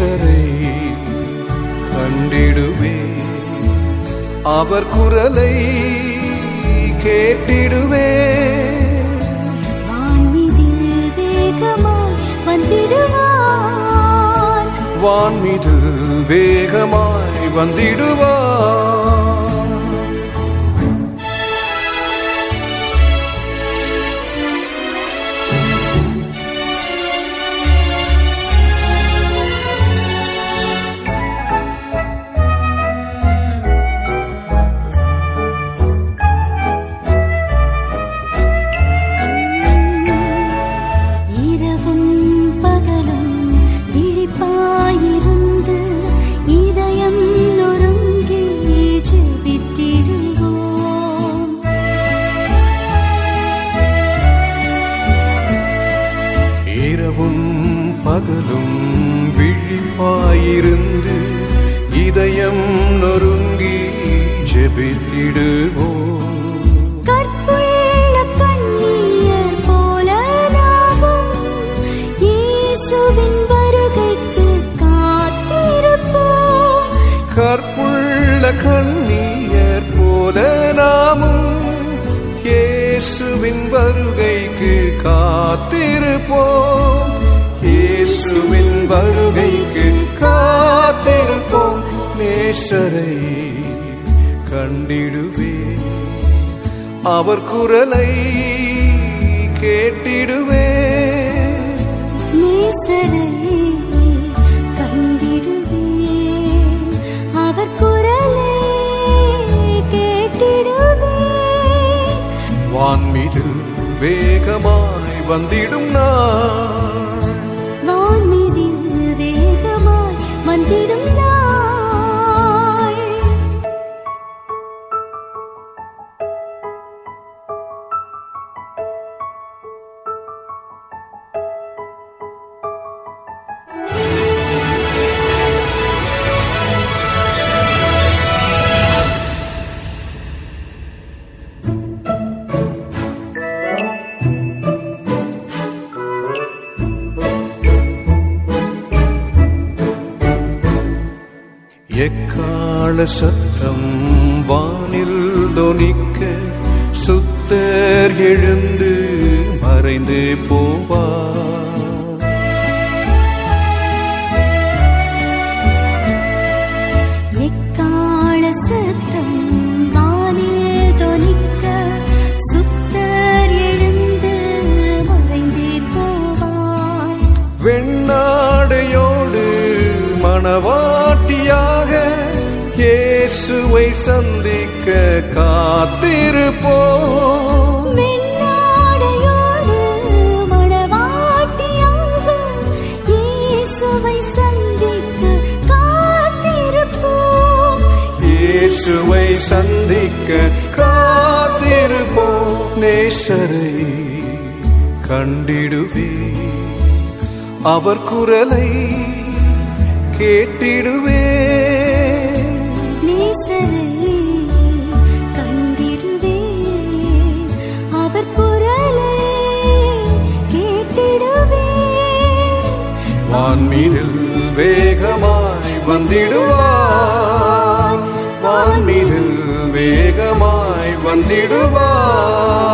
நேசரை கண்டிடுவே, அவர் குரலை கேட்டிடுவே. வான்மீதில் வேகமாய் வந்திடுவார், வான்மீதில் வேகமாய் வந்திடுவார். பகலும் விழிப்பாயிருந்து இதயம் நொறுங்கி ஜெபித்திடுவோம். கற்புள்ள கண்ணீர் போல நாமும் இயேசுவின் வருகைக்கு காத்திருப்போம். கற்புள்ள கண்ணீர் போல நாமும் இயேசுவின் வருகைக்கு காத்திருப்போம். இயேசுவின் வருகைக்கு காத்திருப்போம். நேசரை கண்டிடுவே, அவர் குரலை கேட்டிடுவே. நேசரை கண்டிடுவே, அவர் குரலை கேட்டிடுவே. வான்மீதில் வேகமாய் வந்திடும் நான், வான்மீதில் வேகமாய் வந்திடும் நாள். எக்காள சத்தம் வானில் தொனிக்க சுத்தர் எழுந்து மறைந்து போவார். எக்காள சத்தம் வானில் தொனிக்க சுத்தர் எழுந்து மறைந்து போவார். வெண்ணாடையோடு மணவாட்டியாக இயேசுவை சந்திக்க காத்திருப்போம். வெண்ணாடையோடு மணவாட்டியாக இயேசுவை சந்திக்க காத்திருப்போம். இயேசுவை சந்திக்க காத்திருப்போம். நேசரை கண்டிடுவே, அவர் குரலை கேட்டிடுவே. நேசரை கண்டிடுவே, அவர் குரலை கேட்டிடுவே. வான்மீதில் வேகமாய் வந்திடுவார், வான்மீதில் வேகமாய் வந்திடுவார்.